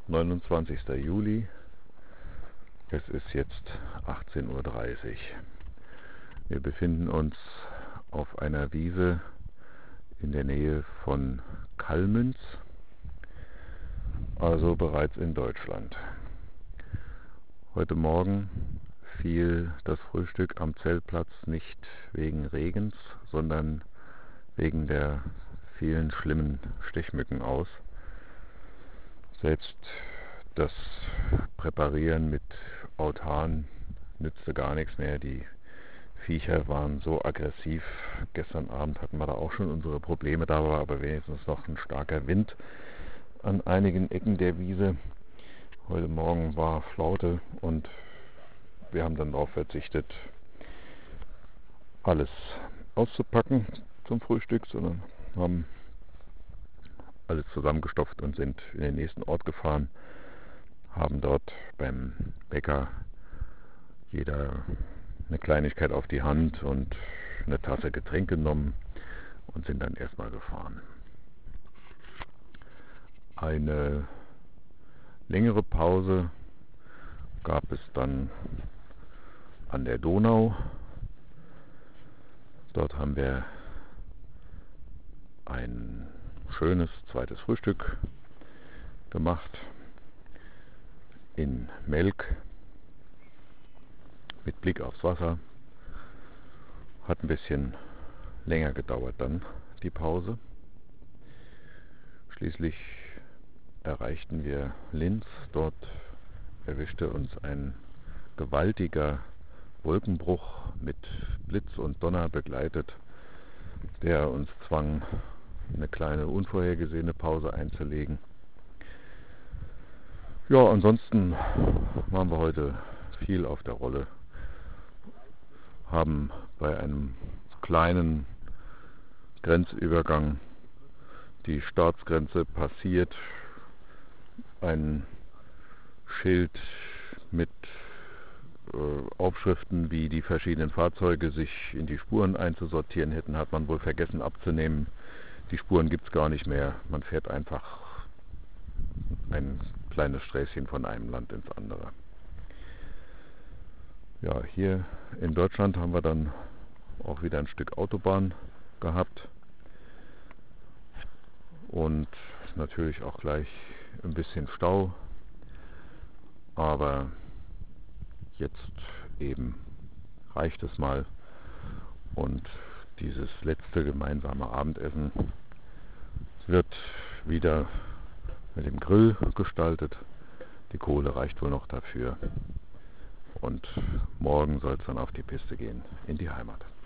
29. Juli. Es ist jetzt 18:30 Uhr. Wir befinden uns auf einer Wiese in der Nähe von Kallmünz, also bereits in Deutschland. Heute Morgen fiel das Frühstück am Zeltplatz nicht wegen Regens, sondern wegen der vielen schlimmen Stechmücken aus. Selbst das Präparieren mit Autan nützte gar nichts mehr. Die Viecher waren so aggressiv. Gestern Abend hatten wir da auch schon unsere Probleme. Da war aber wenigstens noch ein starker Wind an einigen Ecken der Wiese. Heute Morgen war Flaute und wir haben dann darauf verzichtet, alles auszupacken zum Frühstück, sondern haben alles zusammengestopft und sind in den nächsten Ort gefahren, haben dort beim Bäcker jeder eine Kleinigkeit auf die Hand und eine Tasse Getränk genommen und sind dann erstmal gefahren. Eine längere Pause gab es dann an der Donau. Dort haben wir ein schönes zweites Frühstück gemacht in Melk mit Blick aufs Wasser. Hat ein bisschen länger gedauert dann die Pause. Schließlich erreichten wir Linz. Dort erwischte uns ein gewaltiger Wolkenbruch mit Blitz und Donner begleitet, der uns zwang, eine kleine unvorhergesehene Pause einzulegen. Ja, ansonsten waren wir heute viel auf der Rolle, haben bei einem kleinen Grenzübergang die Staatsgrenze passiert, ein Schild mit Aufschriften, wie die verschiedenen Fahrzeuge sich in die Spuren einzusortieren hätten, hat man wohl vergessen abzunehmen. Die Spuren gibt es gar nicht mehr. Man fährt einfach ein kleines Sträßchen von einem Land ins andere. Ja, hier in Deutschland haben wir dann auch wieder ein Stück Autobahn gehabt und natürlich auch gleich ein bisschen Stau, aber jetzt eben reicht es mal und dieses letzte gemeinsame Abendessen wird wieder mit dem Grill gestaltet. Die Kohle reicht wohl noch dafür und morgen soll es dann auf die Piste gehen, in die Heimat.